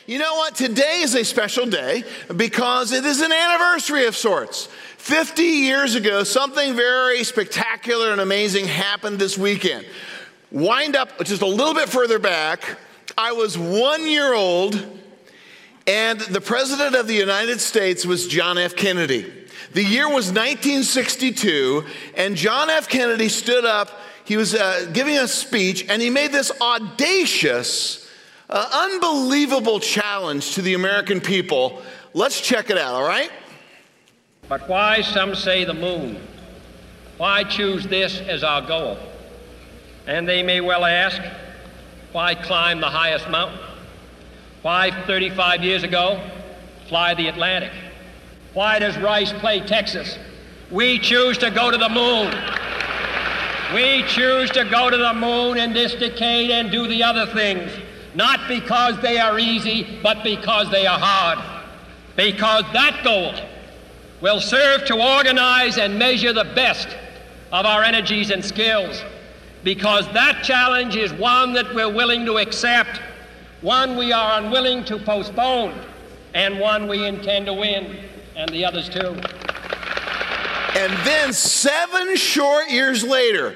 You know what? Today is a special day because it is an anniversary of sorts. 50 years ago, something very spectacular and amazing happened this weekend. Wind up just a little bit further back. I was 1 year old, and the President of the United States was John F. Kennedy. The year was 1962, and John F. Kennedy stood up. He was giving a speech, and he made this audacious, unbelievable challenge to the American people. Let's check it out, all right? But why, some say, the moon? Why choose this as our goal? And they may well ask, why climb the highest mountain? Why, 35 years ago, fly the Atlantic? Why does Rice play Texas? We choose to go to the moon. We choose to go to the moon in this decade and do the other things, not because they are easy, but because they are hard. Because that goal will serve to organize and measure the best of our energies and skills. Because that challenge is one that we're willing to accept, one we are unwilling to postpone, and one we intend to win, and the others too. And then 7 short years later,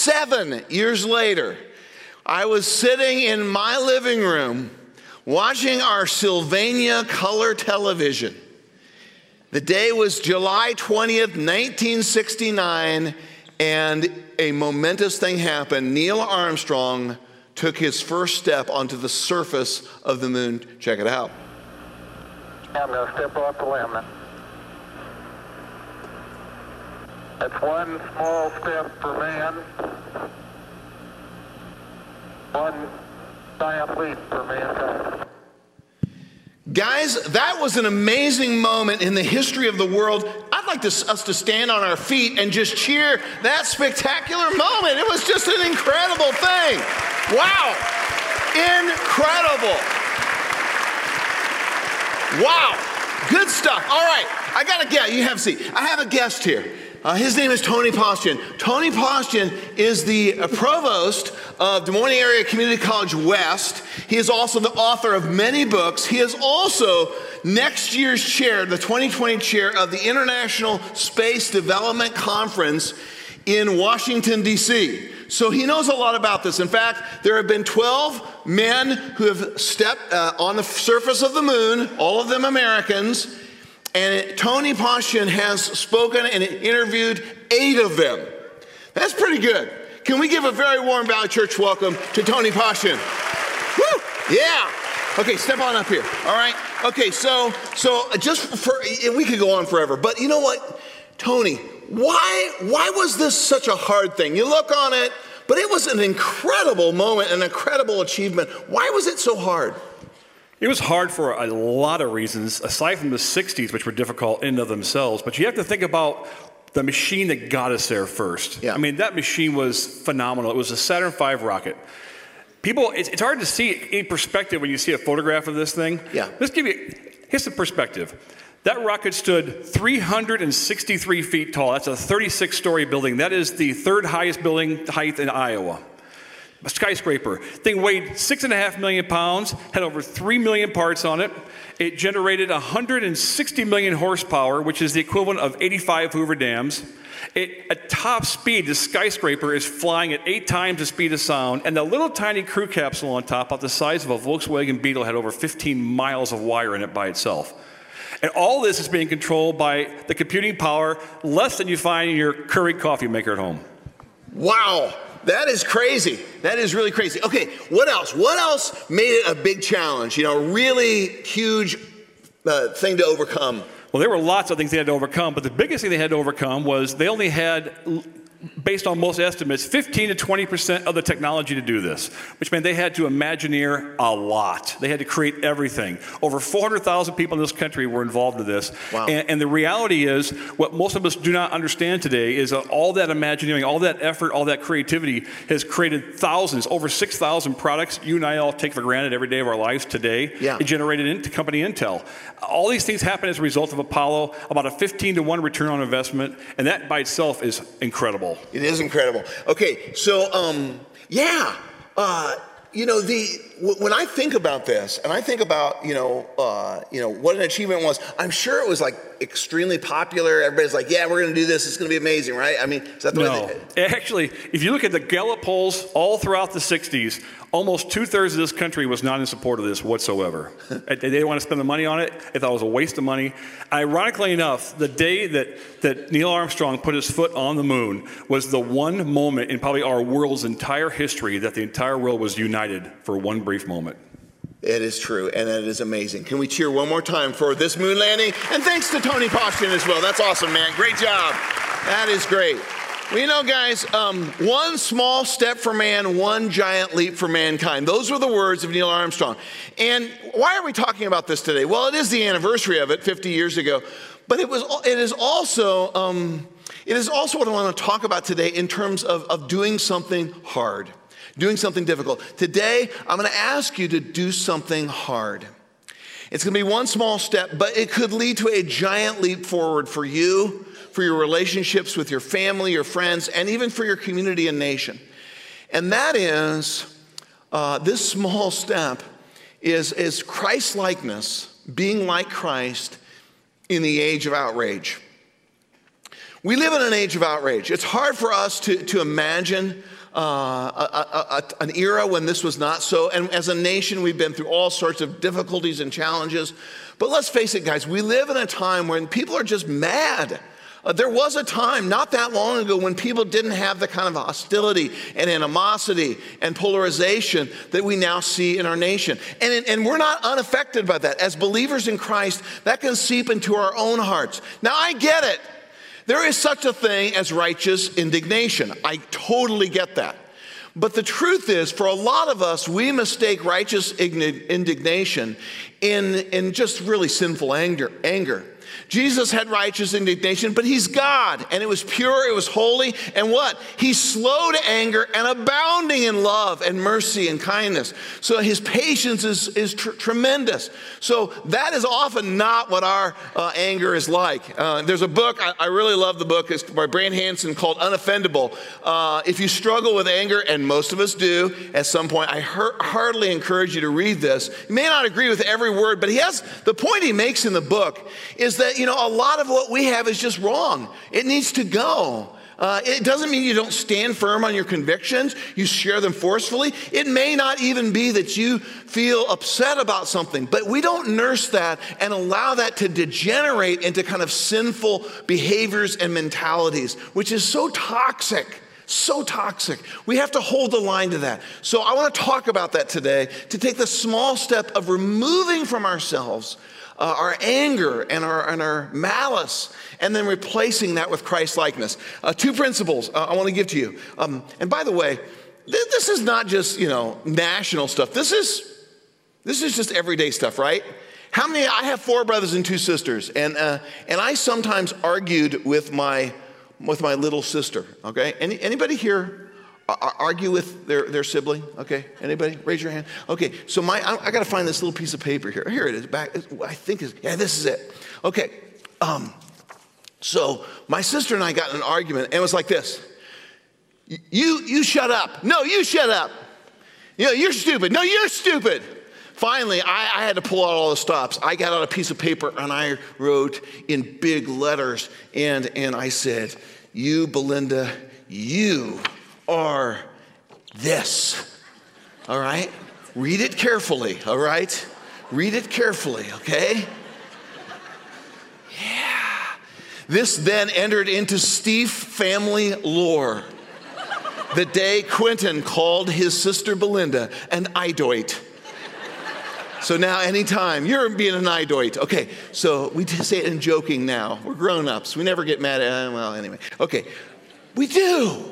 I was sitting in my living room watching our Sylvania color television. The day was July 20th, 1969, and a momentous thing happened. Neil Armstrong took his first step onto the surface of the moon. Check it out. I'm going to step off the limb. That's one small step for man, one giant leap for mankind. Guys, that was an amazing moment in the history of the world. I'd like us to stand on our feet and just cheer that spectacular moment. It was just an incredible thing. Wow. Incredible. Wow. Good stuff. All right. I got a guest. You have a seat. I have a guest here. His name is Tony Postion. Tony Postion is the provost of Des Moines Area Community College West. He is also the author of many books. He is also next year's chair, the 2020 chair of the International Space Development Conference in Washington, D.C. So he knows a lot about this. In fact, there have been 12 men who have stepped on the surface of the moon, all of them Americans. And Tony Postion has spoken and interviewed 8 of them. That's pretty good. Can we give a very warm Valley Church welcome to Tony Postion? Woo! Yeah. Okay, step on up here. All right. Okay, so just for, we could go on forever, but you know what, Tony, why was this such a hard thing? You look on it, but it was an incredible moment, an incredible achievement. Why was it so hard? It was hard for a lot of reasons, aside from the 60s, which were difficult in and of themselves. But you have to think about the machine that got us there first. Yeah. I mean, that machine was phenomenal. It was a Saturn V rocket. People, it's hard to see in perspective when you see a photograph of this thing. Yeah. Here's the perspective. That rocket stood 363 feet tall. That's a 36-story building. That is the 3rd highest building height in Iowa. A skyscraper. Thing weighed 6.5 million pounds, had over 3 million parts on it. It generated 160 million horsepower, which is the equivalent of 85 Hoover dams. At top speed, the skyscraper is flying at 8 times the speed of sound, and the little tiny crew capsule on top, about the size of a Volkswagen Beetle, had over 15 miles of wire in it by itself. And all this is being controlled by the computing power less than you find in your Keurig coffee maker at home. Wow. That is crazy. That is really crazy. Okay, what else? What else made it a big challenge? You know, really huge thing to overcome. Well, there were lots of things they had to overcome, but the biggest thing they had to overcome was they only had, based on most estimates, 15 to 20% of the technology to do this, which meant they had to Imagineer a lot. They had to create everything. Over 400,000 people in this country were involved in this. Wow. And the reality is, what most of us do not understand today is that all that Imagineering, all that effort, all that creativity has created thousands, over 6,000 products you and I all take for granted every day of our lives today. Yeah. It generated into company Intel. All these things happen as a result of Apollo, about a 15-to-1 return on investment, and that by itself is incredible. It is incredible. Okay, so, When I think about this, and I think about what an achievement was, I'm sure it was like extremely popular. Everybody's like, yeah, we're going to do this. It's going to be amazing, right? I mean, is that the way No. Actually, if you look at the Gallup polls all throughout the 60s, almost 2/3 of this country was not in support of this whatsoever. They didn't want to spend the money on it. They thought it was a waste of money. Ironically enough, the day that Neil Armstrong put his foot on the moon was the one moment in probably our world's entire history that the entire world was united for one brief moment. It is true, and it is amazing. Can we cheer one more time for this moon landing? And thanks to Tony Postion as well. That's awesome, man. Great job. That is great. Well, guys, one small step for man, one giant leap for mankind. Those were the words of Neil Armstrong. And why are we talking about this today? Well, it is the anniversary of it, 50 years ago. But it is also what I want to talk about today in terms of doing something hard, doing something difficult. Today, I'm going to ask you to do something hard. It's going to be one small step, but it could lead to a giant leap forward for you, for your relationships with your family, your friends, and even for your community and nation. And that is, this small step is Christ-likeness, being like Christ in the age of outrage. We live in an age of outrage. It's hard for us to imagine an era when this was not so. And as a nation, we've been through all sorts of difficulties and challenges. But let's face it, guys, we live in a time when people are just mad. There was a time not that long ago when people didn't have the kind of hostility and animosity and polarization that we now see in our nation. And we're not unaffected by that. As believers in Christ, that can seep into our own hearts. Now, I get it. There is such a thing as righteous indignation. I totally get that. But the truth is, for a lot of us, we mistake righteous indignation in just really sinful anger. Jesus had righteous indignation, but he's God, and it was pure, it was holy, and what? He's slow to anger and abounding in love and mercy and kindness. So his patience is tremendous. So that is often not what our anger is like. There's a book, I really love the book, it's by Brant Hansen called Unoffendable. If you struggle with anger, and most of us do at some point, I heartily encourage you to read this. You may not agree with every word, but the point he makes in the book is that, a lot of what we have is just wrong. It needs to go. It doesn't mean you don't stand firm on your convictions. You share them forcefully. It may not even be that you feel upset about something, but we don't nurse that and allow that to degenerate into kind of sinful behaviors and mentalities, which is so toxic. So toxic. We have to hold the line to that. So I want to talk about that today, to take the small step of removing from ourselves our anger and our malice, and then replacing that with Christ-likeness. Two principles I want to give to you. And by the way, this is not just, national stuff. This is just everyday stuff, right? I have 4 brothers and 2 sisters, and I sometimes argued with my little sister, okay? Anybody here argue with their sibling? Okay, anybody? Raise your hand. Okay, so I got to find this little piece of paper here. Here it is. Back. I think this is it. Okay, so my sister and I got in an argument, and it was like this. You shut up. No, you shut up. You're stupid. No, you're stupid. Finally, I had to pull out all the stops. I got out a piece of paper, and I wrote in big letters, and I said, "You, Belinda, you are this." All right? Read it carefully, all right? Read it carefully, okay? Yeah. This then entered into Steve family lore. The day Quentin called his sister Belinda an idoit. So now anytime, you're being an idoit. Okay, so we say it in joking now. We're grown-ups. We never get mad at, well, anyway. Okay, we do.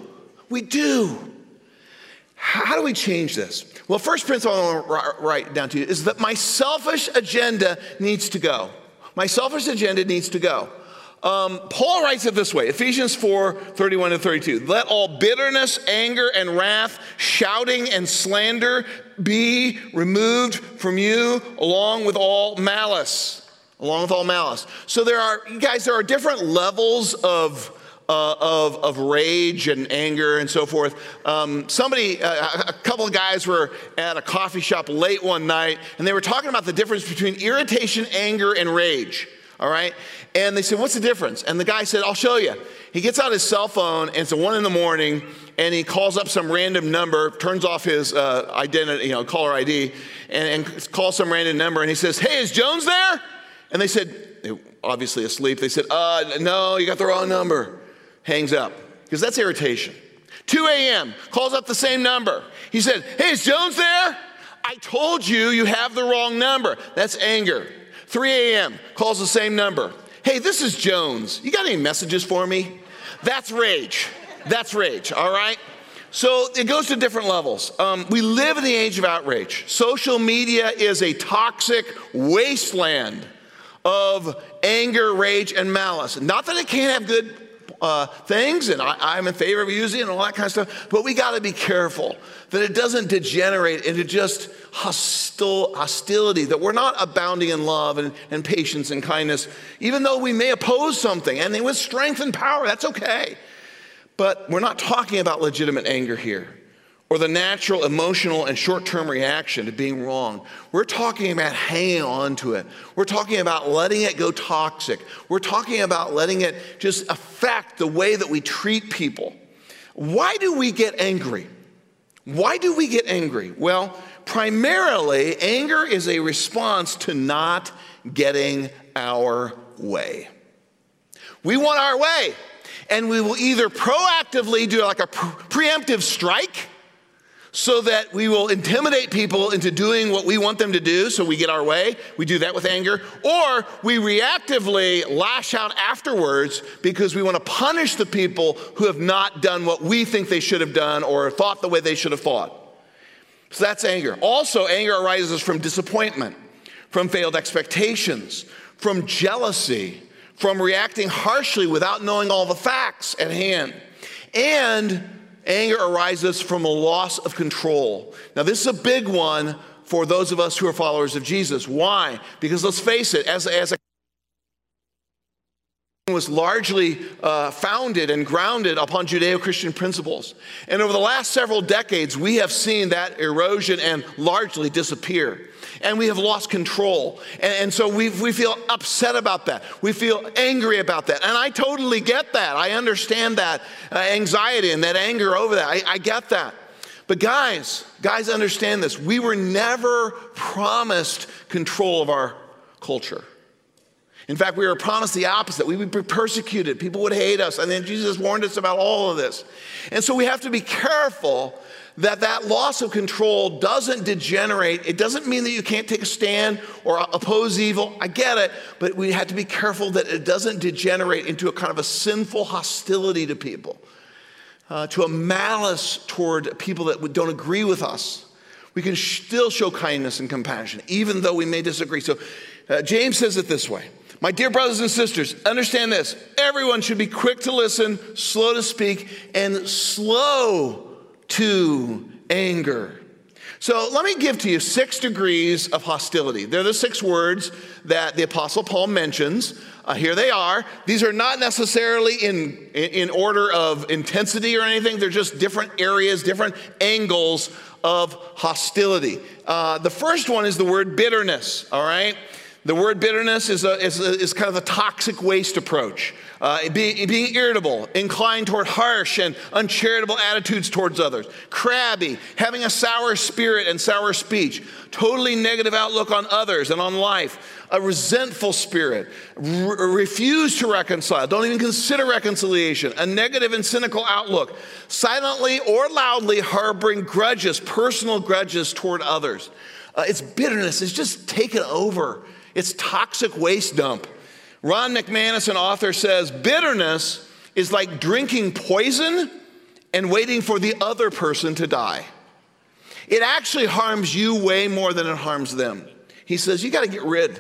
How do we change this? Well, first principle I want to write down to you is that my selfish agenda needs to go. My selfish agenda needs to go. Paul writes it this way, Ephesians 4:31-32. Let all bitterness, anger, and wrath, shouting and slander be removed from you, along with all malice. So there are different levels of of rage and anger and so forth. A couple of guys were at a coffee shop late one night, and they were talking about the difference between irritation, anger, and rage. All right? And they said, what's the difference? And the guy said, I'll show you. He gets out his cell phone, and it's 1 a.m, and he calls up some random number, turns off his identity, caller ID, and calls some random number, and he says, hey, is Jones there? And they said, obviously asleep, they said, no, you got the wrong number. Hangs up, because that's irritation. 2 a.m., calls up the same number. He said, hey, is Jones there? I told you you have the wrong number. That's anger. 3 a.m., calls the same number. Hey, this is Jones. You got any messages for me? That's rage. That's rage, all right? So it goes to different levels. We live in the age of outrage. Social media is a toxic wasteland of anger, rage, and malice. Not that it can't have good things, and I'm in favor of using it and all that kind of stuff, but we got to be careful that it doesn't degenerate into just hostility, that we're not abounding in love and patience and kindness, even though we may oppose something, and with strength and power, that's okay. But we're not talking about legitimate anger here, or the natural emotional and short-term reaction to being wrong. We're talking about hanging on to it. We're talking about letting it go toxic. We're talking about letting it just affect the way that we treat people. Why do we get angry? Why do we get angry? Well, primarily, anger is a response to not getting our way. We want our way, and we will either proactively do like a preemptive strike, so that we will intimidate people into doing what we want them to do so we get our way. We do that with anger. Or we reactively lash out afterwards because we want to punish the people who have not done what we think they should have done or thought the way they should have thought. So that's anger. Also, anger arises from disappointment, from failed expectations, from jealousy, from reacting harshly without knowing all the facts at hand. And anger arises from a loss of control. Now, this is a big one for those of us who are followers of Jesus. Why? Because let's face it, as a was largely founded and grounded upon Judeo-Christian principles. And over the last several decades, we have seen that erosion and largely disappear. And we have lost control. And so we feel upset about that. We feel angry about that. And I totally get that. I understand that anxiety and that anger over that. I get that. But guys, understand this. We were never promised control of our culture. In fact, we were promised the opposite. We would be persecuted. People would hate us. And then Jesus warned us about all of this. And so we have to be careful that loss of control doesn't degenerate. It doesn't mean that you can't take a stand or oppose evil. I get it. But we have to be careful that it doesn't degenerate into a kind of a sinful hostility to people, to a malice toward people that don't agree with us. We can still show kindness and compassion, even though we may disagree. So James says it this way. My dear brothers and sisters, understand this. Everyone should be quick to listen, slow to speak, and slow to anger. So let me give to you 6 degrees of hostility. They're the 6 words that the Apostle Paul mentions. Here they are. These are not necessarily in order of intensity or anything. They're just different areas, different angles of hostility. The first one is the word bitterness, all right? The word bitterness is kind of a toxic waste approach. Being irritable, inclined toward harsh and uncharitable attitudes towards others. Crabby, having a sour spirit and sour speech. Totally negative outlook on others and on life. A resentful spirit. Refuse to reconcile. Don't even consider reconciliation. A negative and cynical outlook. Silently or loudly harboring grudges, personal grudges toward others. It's bitterness. It's just taken over. It's toxic waste dump. Ron McManus, an author, says, bitterness is like drinking poison and waiting for the other person to die. It actually harms you way more than it harms them. He says, you got to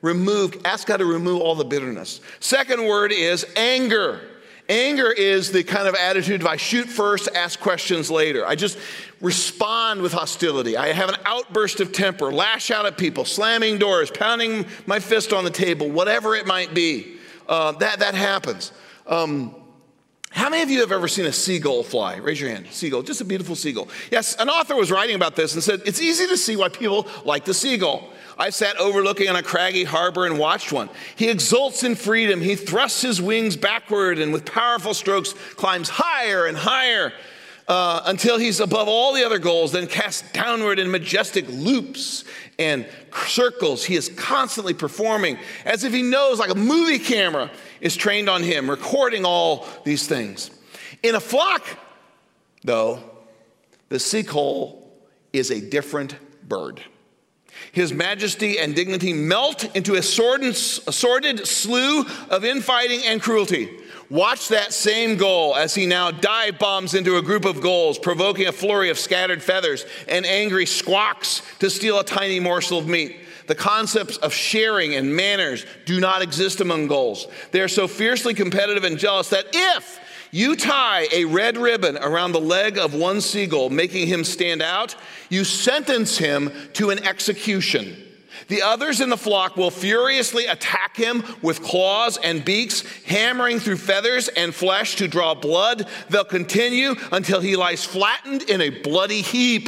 ask God to remove all the bitterness. Second word is anger. Anger is the kind of attitude of I shoot first, ask questions later. I just respond with hostility. I have an outburst of temper, lash out at people, slamming doors, pounding my fist on the table, whatever it might be. That happens. How many of you have ever seen a seagull fly? Raise your hand. Seagull, just a beautiful seagull. Yes, an author was writing about this and said, it's easy to see why people like the seagull. I sat overlooking on a craggy harbor and watched one. He exults in freedom. He thrusts his wings backward and with powerful strokes climbs higher and higher until he's above all the other gulls, then casts downward in majestic loops and circles. He is constantly performing as if he knows, like a movie camera is trained on him, recording all these things. In a flock, though, the seagull is a different bird. His majesty and dignity melt into a sordid slew of infighting and cruelty. Watch that same gull as he now dive bombs into a group of gulls, provoking a flurry of scattered feathers and angry squawks to steal a tiny morsel of meat. The concepts of sharing and manners do not exist among gulls. They are so fiercely competitive and jealous that if you tie a red ribbon around the leg of one seagull, making him stand out, you sentence him to an execution. The others in the flock will furiously attack him with claws and beaks, hammering through feathers and flesh to draw blood. They'll continue until he lies flattened in a bloody heap.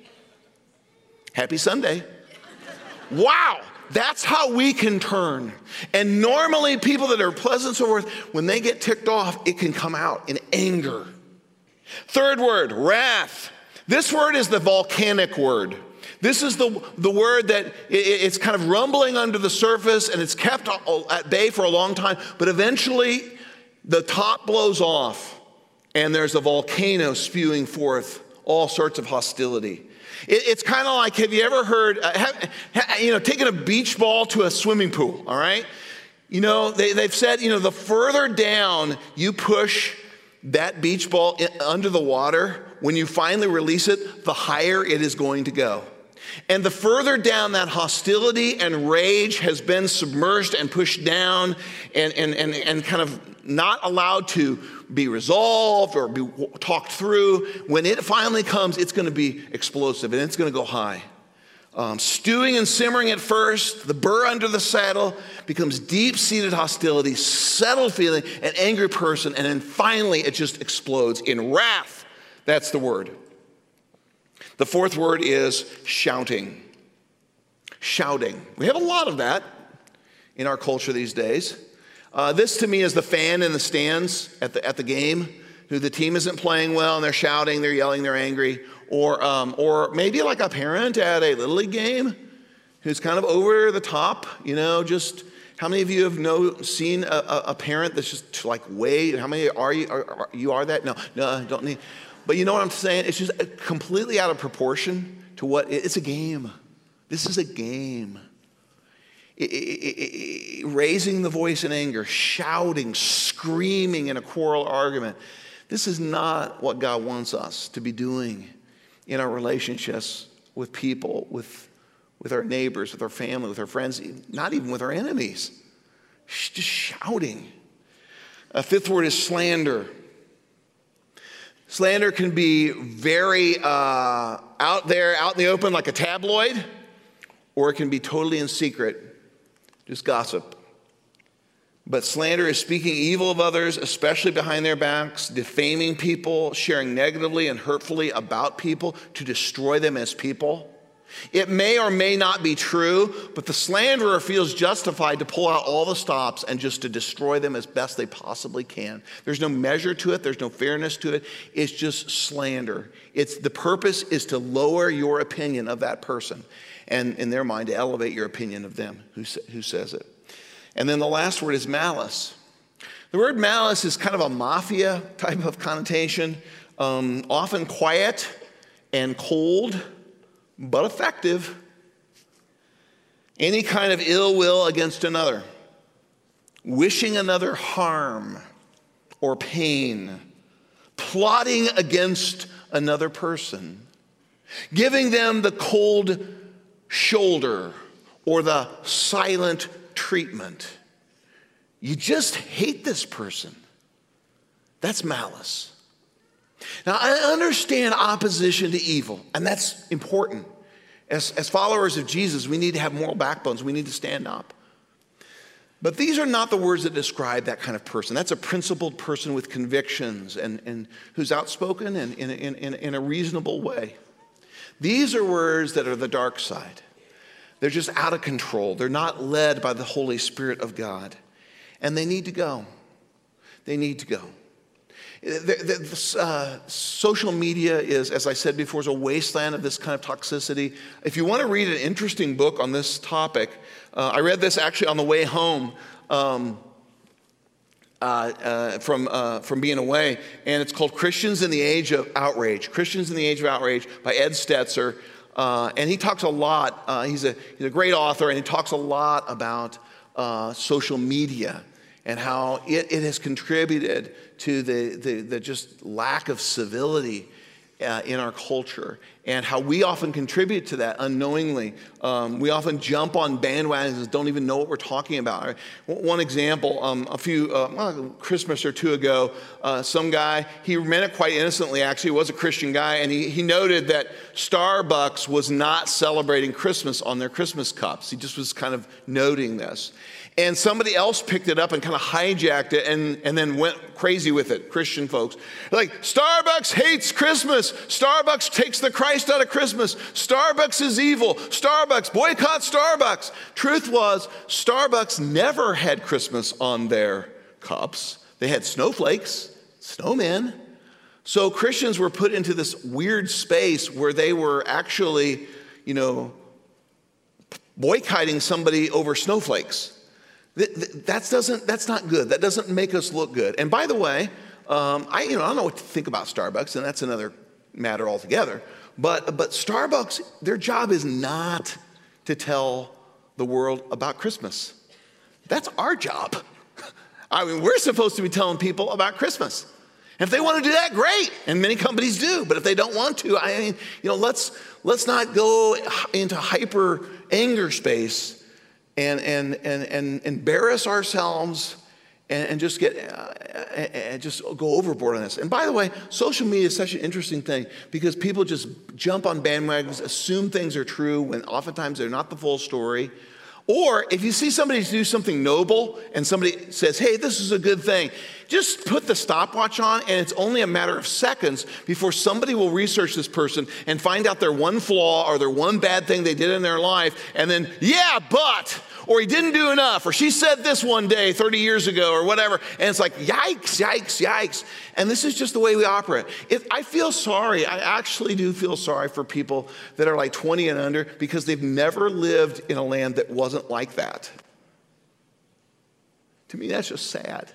Happy Sunday. Wow, that's how we can turn. And normally people that are pleasant and so forth, when they get ticked off, it can come out in anger. Third word, wrath. This word is the volcanic word. This is the word that it's kind of rumbling under the surface and it's kept at bay for a long time, but eventually the top blows off and there's a volcano spewing forth all sorts of hostility. It's kind of like, have you ever heard, taking a beach ball to a swimming pool, all right? They've said, the further down you push that beach ball under the water, when you finally release it, the higher it is going to go. And the further down that hostility and rage has been submerged and pushed down and kind of not allowed to be resolved or be talked through, when it finally comes, it's going to be explosive and it's going to go high. Stewing and simmering at first, the burr under the saddle becomes deep-seated hostility, settled feeling, an angry person, and then finally it just explodes in wrath. That's the word. The fourth word is shouting. Shouting. We have a lot of that in our culture these days. This to me is the fan in the stands at the game, who the team isn't playing well and they're shouting, they're yelling, they're angry. Or maybe like a parent at a Little League game who's kind of over the top, just how many of you have seen a parent that's just like way, how many are you are that? No, I don't need. But you know what I'm saying? It's just completely out of proportion to what, it's a game. This is a game. Raising the voice in anger, shouting, screaming in a quarrel or argument. This is not what God wants us to be doing in our relationships with people, with our neighbors, with our family, with our friends, not even with our enemies. Just shouting. A fifth word is slander. Slander can be very out there, out in the open like a tabloid, or it can be totally in secret, just gossip. But slander is speaking evil of others, especially behind their backs, defaming people, sharing negatively and hurtfully about people to destroy them as people. It may or may not be true, but the slanderer feels justified to pull out all the stops and just to destroy them as best they possibly can. There's no measure to it. There's no fairness to it. It's just slander. The purpose is to lower your opinion of that person and, in their mind, to elevate your opinion of them who says it. And then the last word is malice. The word malice is kind of a mafia type of connotation, often quiet and cold, but effective. Any kind of ill will against another, wishing another harm or pain, plotting against another person, giving them the cold shoulder or the silent treatment. You just hate this person. That's malice. Now, I understand opposition to evil, and that's important. As followers of Jesus, we need to have moral backbones. We need to stand up. But these are not the words that describe that kind of person. That's a principled person with convictions and who's outspoken and in a reasonable way. These are words that are the dark side. They're just out of control. They're not led by the Holy Spirit of God. And they need to go. They need to go. Social media is, as I said before, is a wasteland of this kind of toxicity. If you want to read an interesting book on this topic, I read this actually on the way home from being away, and it's called Christians in the Age of Outrage. Christians in the Age of Outrage by Ed Stetzer. And he talks a lot, he's a great author, and he talks a lot about social media and how it has contributed to the just lack of civility in our culture, and how we often contribute to that unknowingly. We often jump on bandwagons and don't even know what we're talking about. One example, Christmas or two ago, some guy, he meant it quite innocently actually, was a Christian guy, and he noted that Starbucks was not celebrating Christmas on their Christmas cups. He just was kind of noting this. And somebody else picked it up and kind of hijacked it and then went crazy with it, Christian folks. Like, Starbucks hates Christmas. Starbucks takes the Christ out of Christmas. Starbucks is evil. Starbucks, boycott Starbucks. Truth was, Starbucks never had Christmas on their cups. They had snowflakes, snowmen. So Christians were put into this weird space where they were actually, boycotting somebody over snowflakes. That's not good. That doesn't make us look good. And by the way, I don't know what to think about Starbucks, and that's another matter altogether. But Starbucks, their job is not to tell the world about Christmas. That's our job. I mean, we're supposed to be telling people about Christmas. And if they want to do that, great. And many companies do. But if they don't want to, let's not go into hyper anger space and embarrass ourselves and just just go overboard on this. And by the way, social media is such an interesting thing because people just jump on bandwagons, assume things are true when oftentimes they're not the full story. Or if you see somebody do something noble and somebody says, hey, this is a good thing, just put the stopwatch on, and it's only a matter of seconds before somebody will research this person and find out their one flaw or their one bad thing they did in their life, and then, or he didn't do enough, or she said this one day 30 years ago, or whatever, and it's like, yikes, yikes, yikes. And this is just the way we operate. I feel sorry, I actually do feel sorry for people that are like 20 and under because they've never lived in a land that wasn't like that. To me, that's just sad.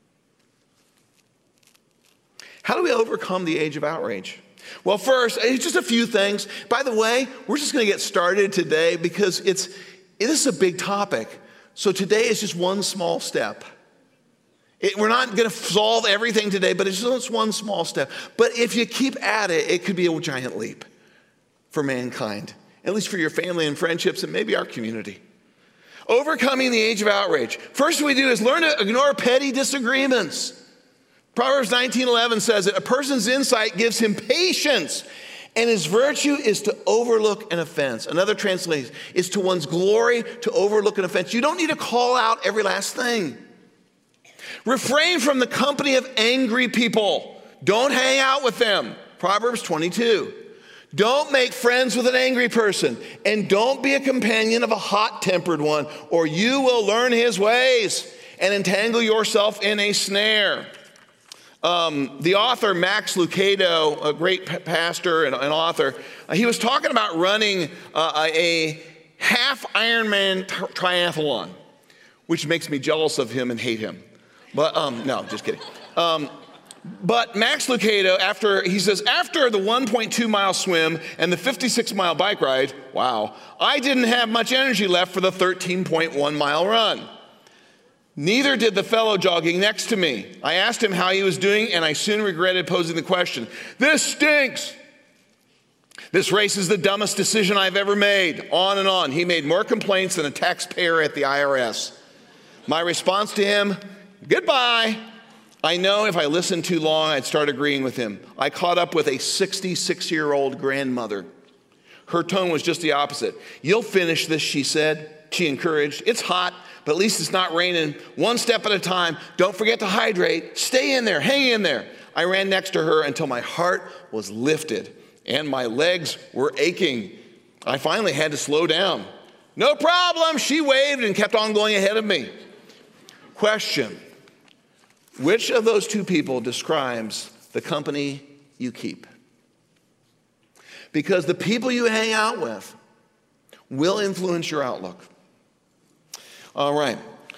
How do we overcome the age of outrage? Well, first, it's just a few things. By the way, we're just going to get started today because this is a big topic. So today is just one small step. We're not going to solve everything today, but it's just one small step. But if you keep at it, it could be a giant leap for mankind, at least for your family and friendships and maybe our community. Overcoming the age of outrage. First we do is learn to ignore petty disagreements. Proverbs 19:11 says that a person's insight gives him patience, and his virtue is to overlook an offense. Another translation is to one's glory to overlook an offense. You don't need to call out every last thing. Refrain from the company of angry people. Don't hang out with them. Proverbs 22. Don't make friends with an angry person, and don't be a companion of a hot-tempered one, or you will learn his ways and entangle yourself in a snare. The author Max Lucado, a great pastor and author, he was talking about running a half Ironman triathlon, which makes me jealous of him and hate him. But no, just kidding. But Max Lucado, after the 1.2 mile swim and the 56 mile bike ride, wow, I didn't have much energy left for the 13.1 mile run. Neither did the fellow jogging next to me. I asked him how he was doing, and I soon regretted posing the question. This stinks. This race is the dumbest decision I've ever made. On and on. He made more complaints than a taxpayer at the IRS. My response to him, goodbye. I know if I listened too long, I'd start agreeing with him. I caught up with a 66-year-old grandmother. Her tone was just the opposite. You'll finish this, she said. She encouraged. It's hot. but at least it's not raining. One step at a time. Don't forget to hydrate. Stay in there. Hang in there. I ran next to her until my heart was lifted and my legs were aching. I finally had to slow down. No problem, she waved and kept on going ahead of me. Question, which of those two people describes the company you keep? Because the people you hang out with will influence your outlook. All right.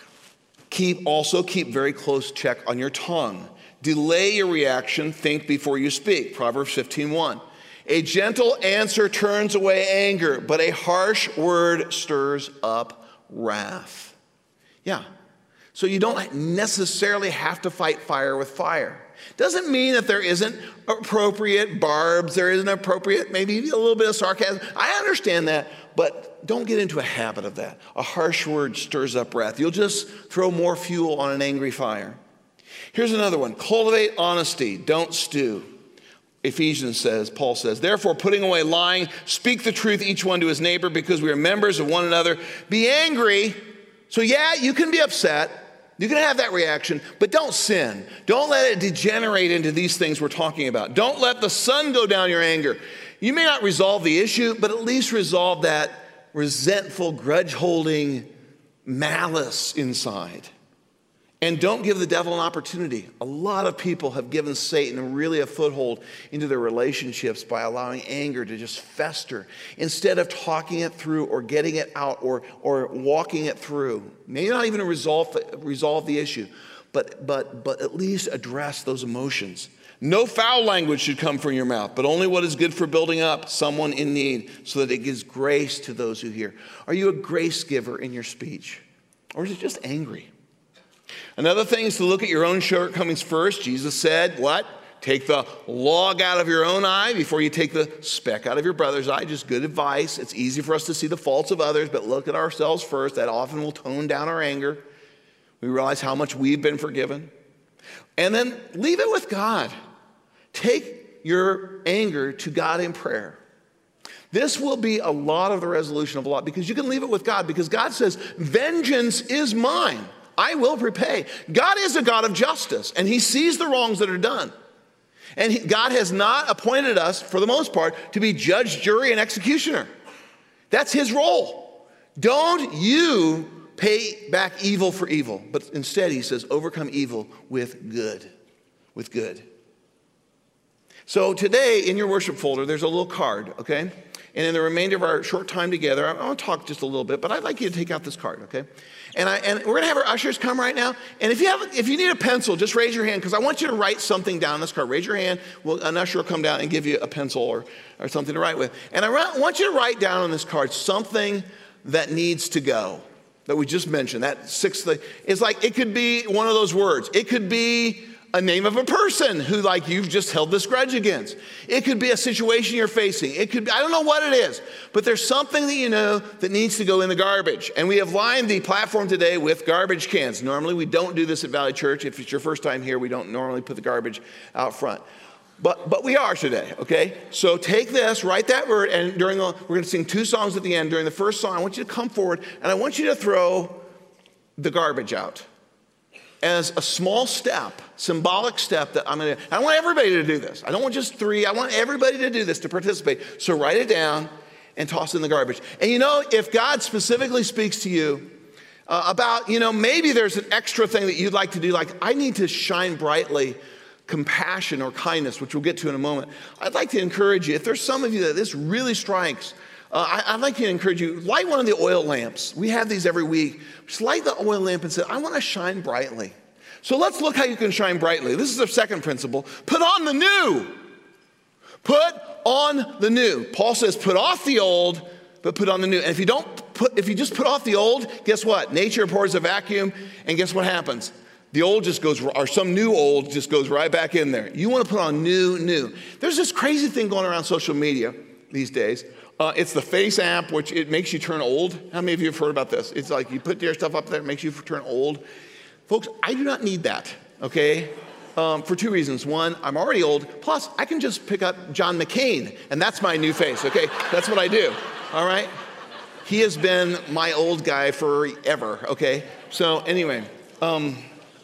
Also keep very close check on your tongue. Delay your reaction, think before you speak. Proverbs 15:1. A gentle answer turns away anger, but a harsh word stirs up wrath. Yeah. So you don't necessarily have to fight fire with fire. Doesn't mean that there isn't appropriate barbs, there isn't appropriate, maybe a little bit of sarcasm. I understand that, but don't get into a habit of that. A harsh word stirs up wrath. You'll just throw more fuel on an angry fire. Here's another one. Cultivate honesty, don't stew. Ephesians says, Paul says, therefore, putting away lying, speak the truth, each one to his neighbor, because we are members of one another. Be angry. So yeah, you can be upset. You can have that reaction, but don't sin. Don't let it degenerate into these things we're talking about. Don't let the sun go down your anger. You may not resolve the issue, but at least resolve that resentful, grudge-holding malice inside. And don't give the devil an opportunity. A lot of people have given Satan really a foothold into their relationships by allowing anger to just fester instead of talking it through or getting it out or walking it through. Maybe not even resolve the issue, but at least address those emotions. No foul language should come from your mouth, but only what is good for building up someone in need so that it gives grace to those who hear. Are you a grace giver in your speech? Or is it just angry? Another thing is to look at your own shortcomings first. Jesus said, what? Take the log out of your own eye before you take the speck out of your brother's eye. Just good advice. It's easy for us to see the faults of others, but look at ourselves first. That often will tone down our anger. We realize how much we've been forgiven. And then leave it with God. Take your anger to God in prayer. This will be a lot of the resolution of a lot because you can leave it with God because God says, vengeance is mine. I will repay. God is a God of justice, and he sees the wrongs that are done. And God has not appointed us, for the most part, to be judge, jury, and executioner. That's his role. Don't you pay back evil for evil, but instead, he says, overcome evil with good. With good. So today, in your worship folder, there's a little card, okay? And in the remainder of our short time together, I want to talk just a little bit, but I'd like you to take out this card, okay? And we're going to have our ushers come right now. And if you need a pencil, just raise your hand because I want you to write something down on this card. Raise your hand. An usher will come down and give you a pencil or something to write with. And I want you to write down on this card something that needs to go that we just mentioned. That sixth thing. It's like it could be one of those words. It could be a name of a person who like you've just held this grudge against. It could be a situation you're facing. It could be, I don't know what it is, but there's something that you know that needs to go in the garbage. And we have lined the platform today with garbage cans. Normally we don't do this at Valley Church. If it's your first time here, we don't normally put the garbage out front. But we are today, okay? So take this, write that word, and we're going to sing 2 songs at the end. During the first song, I want you to come forward, and I want you to throw the garbage out. As a small step, symbolic step that I'm going to, I want everybody to do this. I don't want just 3. I want everybody to do this, to participate. So write it down and toss it in the garbage. And you know, if God specifically speaks to you about, maybe there's an extra thing that you'd like to do, like I need to shine brightly compassion or kindness, which we'll get to in a moment. I'd like to encourage you, if there's some of you that this really strikes, I'd like to encourage you, light one of the oil lamps. We have these every week. Just light the oil lamp and say, I want to shine brightly. So let's look how you can shine brightly. This is the second principle. Put on the new. Put on the new. Paul says, put off the old, but put on the new. And if you just put off the old, guess what? Nature pours a vacuum, and guess what happens? The old just goes, or some new old just goes right back in there. You want to put on new. There's this crazy thing going around social media these days. It's the Face app, which it makes you turn old. How many of you have heard about this? It's like you put your stuff up there, it makes you turn old. Folks, I do not need that, okay? For 2 reasons. One, I'm already old. Plus, I can just pick up John McCain, and that's my new face, okay? That's what I do, all right? He has been my old guy forever, okay? So anyway, but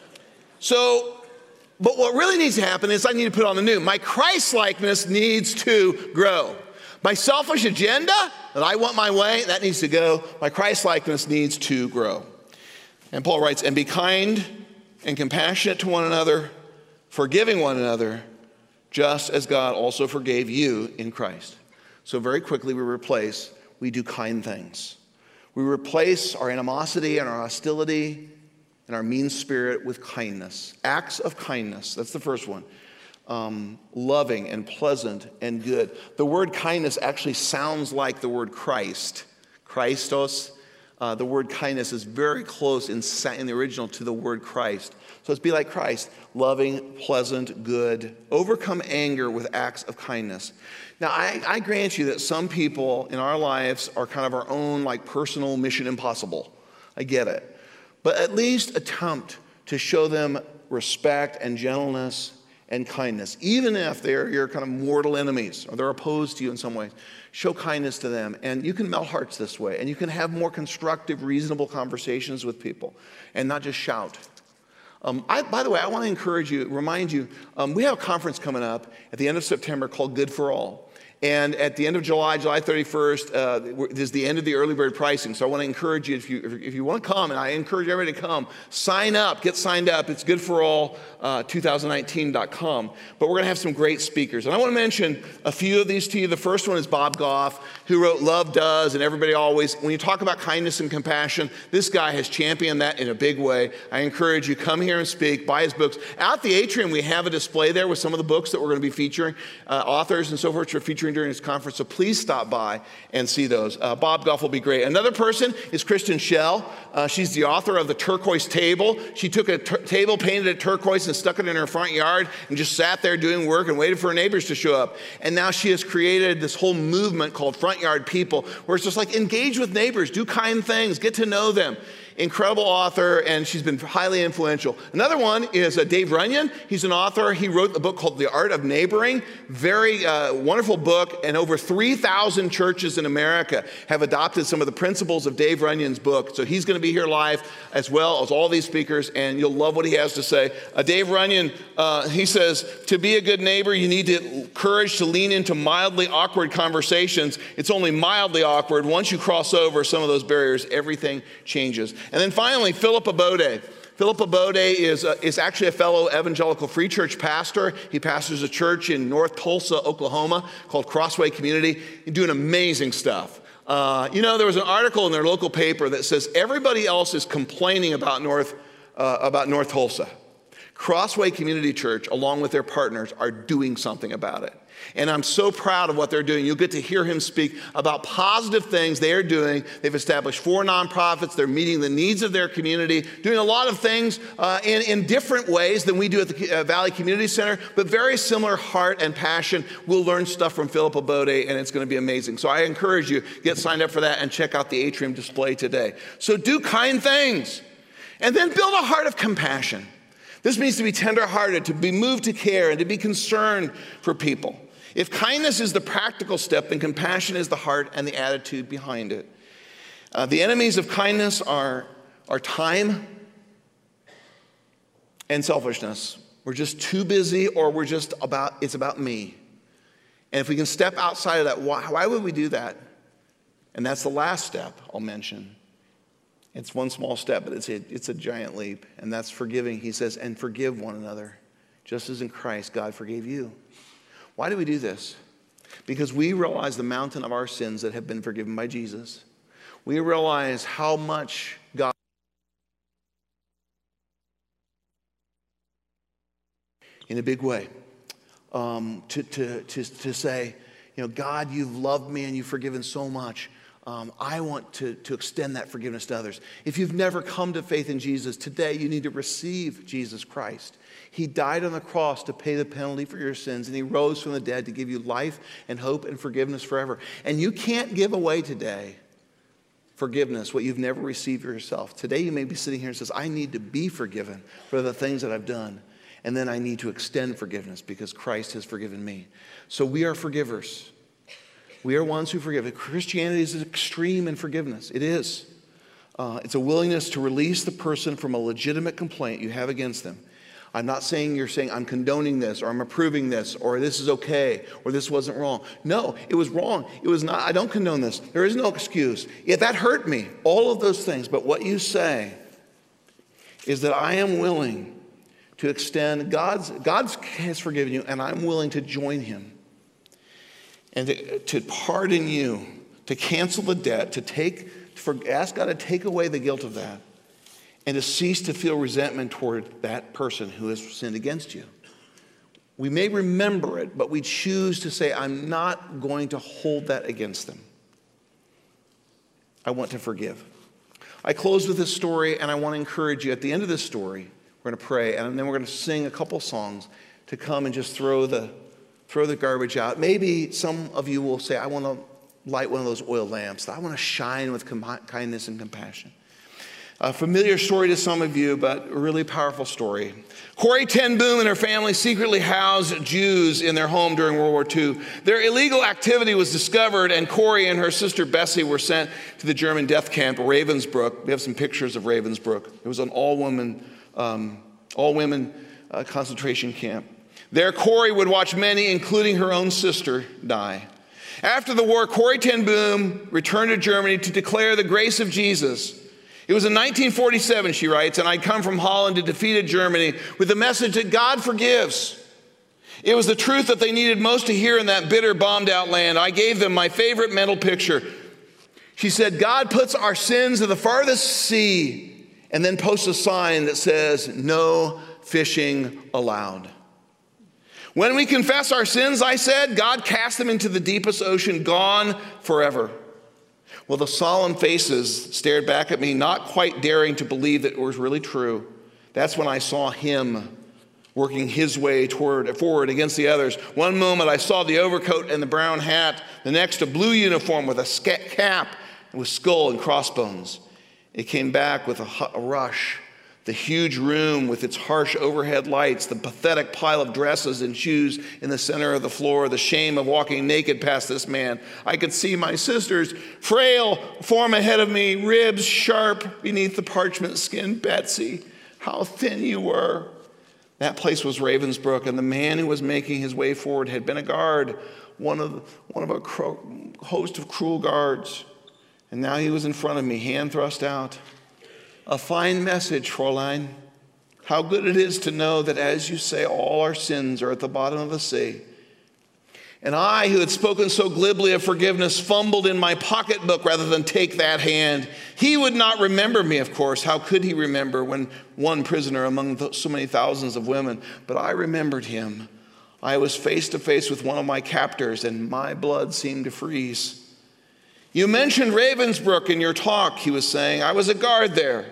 what really needs to happen is I need to put on the new. My Christ-likeness needs to grow. My selfish agenda, that I want my way, that needs to go. My Christ-likeness needs to grow. And Paul writes, and be kind and compassionate to one another, forgiving one another, just as God also forgave you in Christ. So very quickly we do kind things. We replace our animosity and our hostility and our mean spirit with kindness. Acts of kindness, that's the first one. Loving and pleasant and good. The word kindness actually sounds like the word Christ. Christos. The word kindness is very close in the original to the word Christ. So let's be like Christ, loving, pleasant, good. Overcome anger with acts of kindness. Now, I grant you that some people in our lives are kind of our own like personal mission impossible. I get it. But at least attempt to show them respect and gentleness and kindness, even if they're your kind of mortal enemies or they're opposed to you in some ways. Show kindness to them, and you can melt hearts this way, and you can have more constructive, reasonable conversations with people and not just shout. By the way, I want to remind you, we have a conference coming up at the end of September called Good for All. And at the end of July 31st, is the end of the early bird pricing. So I want to encourage you, if you want to come, and I encourage everybody to come, sign up, get signed up. It's goodforall2019.com. But we're going to have some great speakers. And I want to mention a few of these to you. The first one is Bob Goff, who wrote Love Does, and everybody always, when you talk about kindness and compassion, this guy has championed that in a big way. I encourage you, come here and speak, buy his books. Out the atrium, we have a display there with some of the books that we're going to be featuring, authors and so forth, which are featuring during this conference, so please stop by and see those. Bob Goff will be great. Another person is Kristen Schell. She's the author of The Turquoise Table. She took a table, painted it turquoise, and stuck it in her front yard and just sat there doing work and waited for her neighbors to show up. And now she has created this whole movement called Front Yard People, where it's just like engage with neighbors, do kind things, get to know them. Incredible author, and she's been highly influential. Another one is Dave Runyon. He's an author. He wrote a book called The Art of Neighboring. Very wonderful book, and over 3,000 churches in America have adopted some of the principles of Dave Runyon's book. So he's going to be here live as well as all these speakers, and you'll love what he has to say. Dave Runyon, he says, to be a good neighbor, you need the courage to lean into mildly awkward conversations. It's only mildly awkward. Once you cross over some of those barriers, everything changes. And then finally, Philip Abode. Philip Abode is actually a fellow evangelical free church pastor. He pastors a church in North Tulsa, Oklahoma called Crossway Community. He's doing amazing stuff. There was an article in their local paper that says everybody else is complaining about North Tulsa. Crossway Community Church, along with their partners, are doing something about it. And I'm so proud of what they're doing. You'll get to hear him speak about positive things they are doing. They've established 4 nonprofits. They're meeting the needs of their community, doing a lot of things in different ways than we do at the Valley Community Center, but very similar heart and passion. We'll learn stuff from Philip Abode, and it's going to be amazing. So I encourage you, get signed up for that and check out the atrium display today. So do kind things, and then build a heart of compassion. This means to be tender-hearted, to be moved to care, and to be concerned for people. If kindness is the practical step, then compassion is the heart and the attitude behind it. The enemies of kindness are time and selfishness. We're just too busy, or it's about me. And if we can step outside of that, why would we do that? And that's the last step I'll mention. It's one small step, but it's a giant leap, and that's forgiving. He says, and forgive one another, just as in Christ God forgave you. Why do we do this? Because we realize the mountain of our sins that have been forgiven by Jesus. We realize how much God in a big way to say, God, you've loved me and you've forgiven so much. I want to extend that forgiveness to others. If you've never come to faith in Jesus, today you need to receive Jesus Christ. He died on the cross to pay the penalty for your sins, and he rose from the dead to give you life and hope and forgiveness forever. And you can't give away today forgiveness, what you've never received for yourself. Today you may be sitting here and says, I need to be forgiven for the things that I've done. And then I need to extend forgiveness because Christ has forgiven me. So we are forgivers. We are ones who forgive. Christianity is extreme in forgiveness. It is. It's a willingness to release the person from a legitimate complaint you have against them. I'm not saying you're saying I'm condoning this or I'm approving this or this is okay or this wasn't wrong. No, it was wrong. It was not. I don't condone this. There is no excuse. Yeah, that hurt me. All of those things. But what you say is that I am willing to extend, God has forgiven you, and I'm willing to join him and to pardon you, to cancel the debt, ask God to take away the guilt of that, and to cease to feel resentment toward that person who has sinned against you. We may remember it, but we choose to say, I'm not going to hold that against them. I want to forgive. I close with this story, and I want to encourage you. At the end of this story, we're going to pray, and then we're going to sing a couple songs to come and just throw the garbage out. Maybe some of you will say, I want to light one of those oil lamps. I want to shine with kindness and compassion. A familiar story to some of you, but a really powerful story. Corrie ten Boom and her family secretly housed Jews in their home during World War II. Their illegal activity was discovered, and Corrie and her sister Bessie were sent to the German death camp, Ravensbrück. We have some pictures of Ravensbrück. It was an all-women concentration camp. There, Corrie would watch many, including her own sister, die. After the war, Corrie ten Boom returned to Germany to declare the grace of Jesus. It was in 1947, she writes, and I'd come from Holland to defeated Germany with the message that God forgives. It was the truth that they needed most to hear in that bitter, bombed-out land. I gave them my favorite mental picture. She said, God puts our sins in the farthest sea and then posts a sign that says, no fishing allowed. When we confess our sins, I said, God cast them into the deepest ocean, gone forever. Well, the solemn faces stared back at me, not quite daring to believe that it was really true. That's when I saw him working his way forward against the others. One moment I saw the overcoat and the brown hat, the next a blue uniform with a cap with skull and crossbones. It came back with a rush. The huge room with its harsh overhead lights, the pathetic pile of dresses and shoes in the center of the floor, the shame of walking naked past this man. I could see my sister's frail form ahead of me, ribs sharp beneath the parchment skin. Betsy, how thin you were. That place was Ravensbrück, and the man who was making his way forward had been a guard, one of a host of cruel guards. And now he was in front of me, hand thrust out. A fine message, Fräulein. How good it is to know that, as you say, all our sins are at the bottom of the sea. And I, who had spoken so glibly of forgiveness, fumbled in my pocketbook rather than take that hand. He would not remember me, of course. How could he remember when one prisoner among so many thousands of women? But I remembered him. I was face to face with one of my captors, and my blood seemed to freeze. You mentioned Ravensbrück in your talk, he was saying. I was a guard there.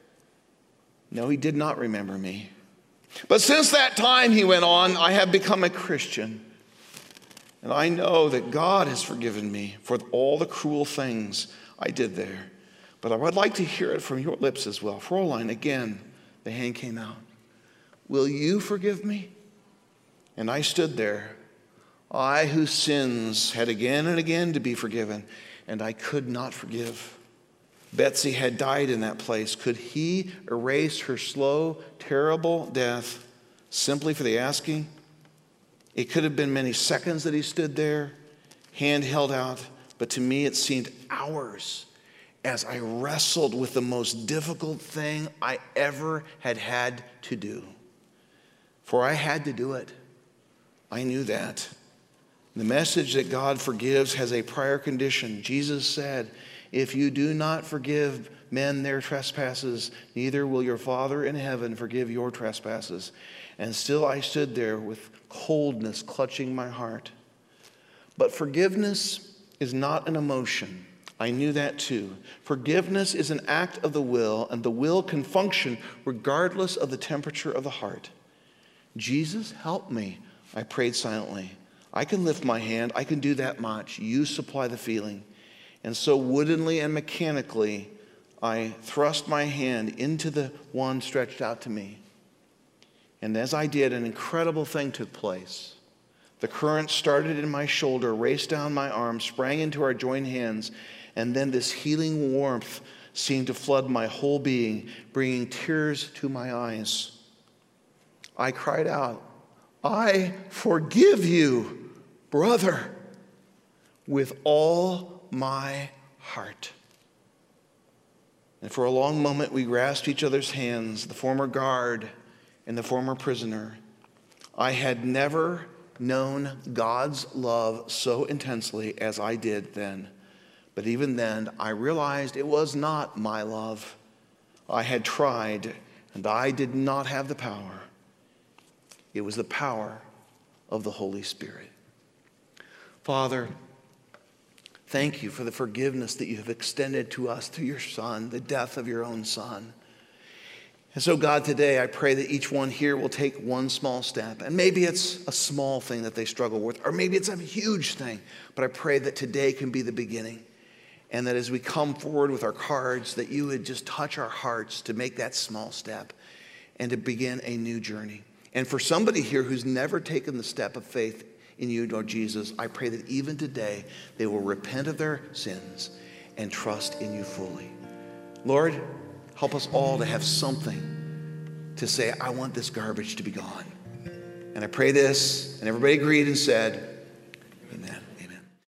No, he did not remember me. But since that time, he went on, I have become a Christian. And I know that God has forgiven me for all the cruel things I did there. But I would like to hear it from your lips as well. Fräulein, again, the hand came out. Will you forgive me? And I stood there, I whose sins had again and again to be forgiven, and I could not forgive. Betsy had died in that place. Could he erase her slow, terrible death simply for the asking? It could have been many seconds that he stood there, hand held out, but to me it seemed hours as I wrestled with the most difficult thing I ever had to do. For I had to do it. I knew that. The message that God forgives has a prior condition. Jesus said, if you do not forgive men their trespasses, neither will your Father in heaven forgive your trespasses. And still I stood there with coldness clutching my heart. But forgiveness is not an emotion. I knew that too. Forgiveness is an act of the will, and the will can function regardless of the temperature of the heart. Jesus, help me, I prayed silently. I can lift my hand. I can do that much. You supply the feeling. And so woodenly and mechanically, I thrust my hand into the one stretched out to me. And as I did, an incredible thing took place. The current started in my shoulder, raced down my arm, sprang into our joined hands, and then this healing warmth seemed to flood my whole being, bringing tears to my eyes. I cried out, "I forgive you, brother," with all my heart. And for a long moment, we grasped each other's hands, the former guard and the former prisoner. I had never known God's love so intensely as I did then. But even then, I realized it was not my love. I had tried, and I did not have the power. It was the power of the Holy Spirit. Father, thank you for the forgiveness that you have extended to us through your Son, the death of your own Son. And so, God, today I pray that each one here will take one small step. And maybe it's a small thing that they struggle with, or maybe it's a huge thing. But I pray that today can be the beginning. And that as we come forward with our cards, that you would just touch our hearts to make that small step and to begin a new journey. And for somebody here who's never taken the step of faith in you, Lord Jesus, I pray that even today they will repent of their sins and trust in you fully. Lord, help us all to have something to say, I want this garbage to be gone. And I pray this, and everybody agreed and said,